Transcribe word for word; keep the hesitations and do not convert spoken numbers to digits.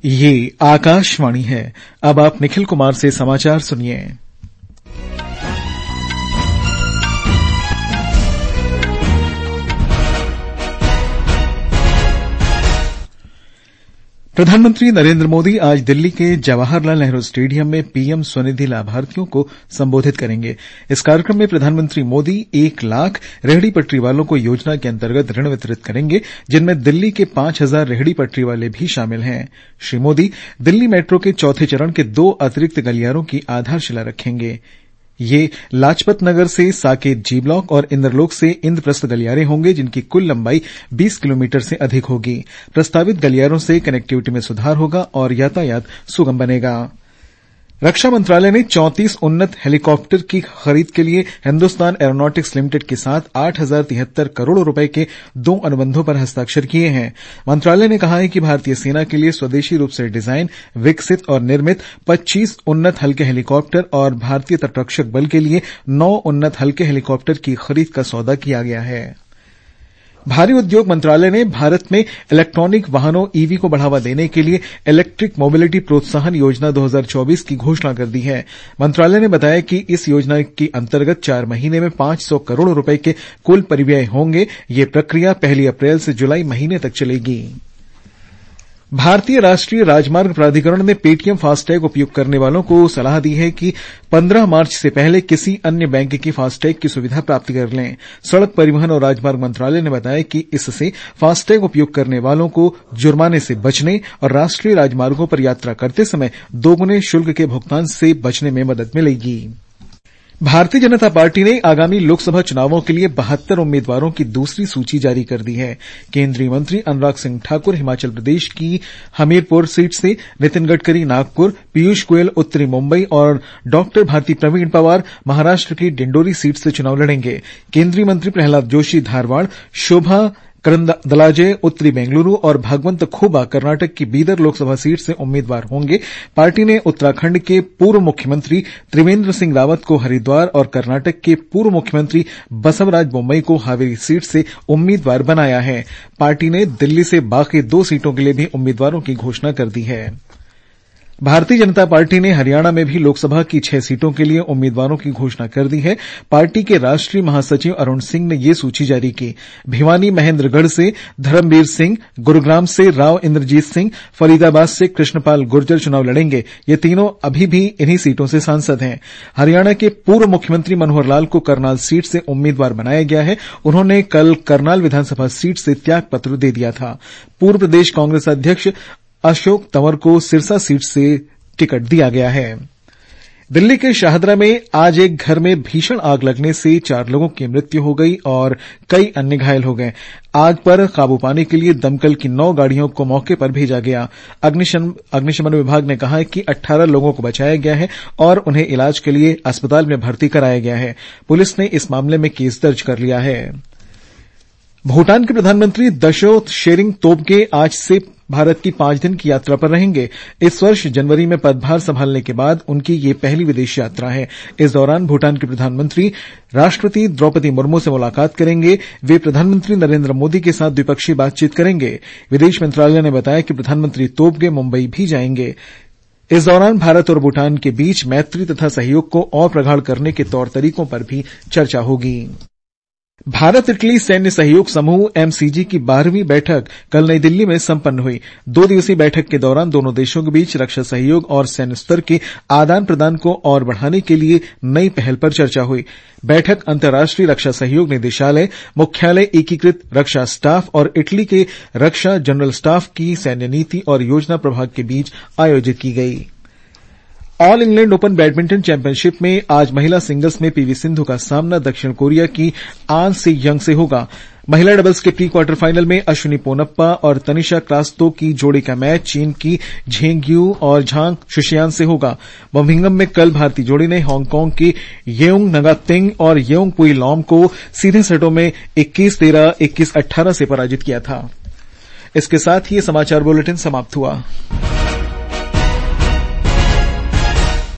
ये आकाशवाणी है। अब आप निखिल कुमार से समाचार सुनिए। प्रधानमंत्री नरेंद्र मोदी आज दिल्ली के जवाहरलाल नेहरू स्टेडियम में पीएम स्वनिधि लाभार्थियों को संबोधित करेंगे। इस कार्यक्रम में प्रधानमंत्री मोदी एक लाख रेहड़ी पटरी वालों को योजना के अंतर्गत ऋण वितरित करेंगे, जिनमें दिल्ली के पांच हजार रेहड़ी पटरी वाले भी शामिल हैं। श्री मोदी दिल्ली मेट्रो के चौथे चरण के दो अतिरिक्त गलियारों की आधारशिला रखेंगे। ये लाजपत नगर से साकेत जी ब्लॉक और इंद्रलोक से इंद्रप्रस्थ गलियारे होंगे, जिनकी कुल लंबाई बीस किलोमीटर से अधिक होगी। प्रस्तावित गलियारों से कनेक्टिविटी में सुधार होगा और यातायात सुगम बनेगा। रक्षा मंत्रालय ने चौंतीस उन्नत हेलीकॉप्टर की खरीद के लिए हिंदुस्तान एरोनॉटिक्स लिमिटेड के साथ आठ हजार तिहत्तर करोड़ रुपए के दो अनुबंधों पर हस्ताक्षर किए हैं। मंत्रालय ने कहा है कि भारतीय सेना के लिए स्वदेशी रूप से डिजाइन, विकसित और निर्मित पच्चीस उन्नत हल्के हेलीकॉप्टर और भारतीय तटरक्षक बल के लिए नौ उन्नत हल्के हेलीकॉप्टर की खरीद का सौदा किया गया है। भारी उद्योग मंत्रालय ने भारत में इलेक्ट्रॉनिक वाहनों ईवी को बढ़ावा देने के लिए इलेक्ट्रिक मोबिलिटी प्रोत्साहन योजना दो हजार चौबीस की घोषणा कर दी है। मंत्रालय ने बताया कि इस योजना के अंतर्गत चार महीने में पांच सौ करोड़ रुपए के कुल परिव्यय होंगे। ये प्रक्रिया पहली अप्रैल से जुलाई महीने तक चलेगी। भारतीय राष्ट्रीय राजमार्ग प्राधिकरण ने पेटीएम फास्टैग उपयोग करने वालों को सलाह दी है कि पंद्रह मार्च से पहले किसी अन्य बैंक की फास्टैग की सुविधा प्राप्त कर लें। सड़क परिवहन और राजमार्ग मंत्रालय ने बताया कि इससे फास्टैग उपयोग करने वालों को जुर्माने से बचने और राष्ट्रीय राजमार्गों पर यात्रा करते समय दोगुने शुल्क के भुगतान से बचने में मदद मिलेगी। भारतीय जनता पार्टी ने आगामी लोकसभा चुनावों के लिए बहत्तर उम्मीदवारों की दूसरी सूची जारी कर दी है। केंद्रीय मंत्री अनुराग सिंह ठाकुर हिमाचल प्रदेश की हमीरपुर सीट से, नितिन गडकरी नागपुर, पीयूष गोयल उत्तरी मुंबई और डॉक्टर भारती प्रवीण पवार महाराष्ट्र की डिंडोरी सीट से चुनाव लड़ेंगे। केंद्रीय मंत्री प्रहलाद जोशी धारवाड़, शोभा करंदलाजे उत्तरी बेंगलुरु और भागवंत खोबा कर्नाटक की बीदर लोकसभा सीट से उम्मीदवार होंगे। पार्टी ने उत्तराखंड के पूर्व मुख्यमंत्री त्रिवेंद्र सिंह रावत को हरिद्वार और कर्नाटक के पूर्व मुख्यमंत्री बसवराज बोम्मई को हावेरी सीट से उम्मीदवार बनाया है। पार्टी ने दिल्ली से बाकी दो सीटों के लिए भी उम्मीदवारों की घोषणा कर दी है। भारतीय जनता पार्टी ने हरियाणा में भी लोकसभा की छह सीटों के लिए उम्मीदवारों की घोषणा कर दी है। पार्टी के राष्ट्रीय महासचिव अरुण सिंह ने ये सूची जारी की। भिवानी महेंद्रगढ़ से धर्मवीर सिंह, गुरुग्राम से राव इंद्रजीत सिंह, फरीदाबाद से कृष्णपाल गुर्जर चुनाव लड़ेंगे। ये तीनों अभी भी इन्हीं सीटों से सांसद हैं। हरियाणा के पूर्व मुख्यमंत्री मनोहर लाल को करनाल सीट से उम्मीदवार बनाया गया है। उन्होंने कल करनाल विधानसभा सीट से त्यागपत्र दे दिया था। पूर्व प्रदेश कांग्रेस अध्यक्ष अशोक तंवर को सिरसा सीट से टिकट दिया गया है। दिल्ली के शाहदरा में आज एक घर में भीषण आग लगने से चार लोगों की मृत्यु हो गई और कई अन्य घायल हो गए। आग पर काबू पाने के लिए दमकल की नौ गाड़ियों को मौके पर भेजा गया। अग्निशमन विभाग ने कहा है कि अठारह लोगों को बचाया गया है और उन्हें इलाज के लिए अस्पताल में भर्ती कराया गया है। पुलिस ने इस मामले में केस दर्ज कर लिया है। भूटान के प्रधानमंत्री दशो शेरिंग तोब्गे आज से भारत की पांच दिन की यात्रा पर रहेंगे। इस वर्ष जनवरी में पदभार संभालने के बाद उनकी ये पहली विदेश यात्रा है। इस दौरान भूटान के प्रधानमंत्री राष्ट्रपति द्रौपदी मुर्मू से मुलाकात करेंगे। वे प्रधानमंत्री नरेंद्र मोदी के साथ द्विपक्षीय बातचीत करेंगे। विदेश मंत्रालय ने बताया कि प्रधानमंत्री तोब्गे मुंबई भी जाएंगे। इस दौरान भारत और भूटान के बीच मैत्री तथा सहयोग को और प्रगाढ़ करने के तौर तरीकों पर भी चर्चा होगी। भारत इटली सैन्य सहयोग समूह एमसीजी की बारहवीं बैठक कल नई दिल्ली में संपन्न हुई। दो दिवसीय बैठक के दौरान दोनों देशों के बीच रक्षा सहयोग और सैन्य स्तर के आदान प्रदान को और बढ़ाने के लिए नई पहल पर चर्चा हुई। बैठक अंतर्राष्ट्रीय रक्षा सहयोग निदेशालय, मुख्यालय, एकीकृत रक्षा स्टाफ और इटली के रक्षा जनरल स्टाफ की सैन्य नीति और योजना प्रभाग के बीच आयोजित की गई। All England Open badminton championship में आज महिला सिंगल्स में पीवी सिंधु का सामना दक्षिण कोरिया की आन से यंग से होगा। महिला डबल्स के प्री क्वार्टर फाइनल में अश्विनी पोनप्पा और तनिषा क्रास्तो की जोड़ी का मैच चीन की झेंग्यू और झांग शुशियान से होगा। बर्मिंघम में कल भारतीय जोड़ी ने हांगकांग की येउंग नगातिंग और येउंग पुई लॉम को सीधे सेटों में इक्कीस तेरह, इक्कीस अठारह से पराजित किया था। इसके साथ ही ये समाचार बुलेटिन समाप्त हुआ।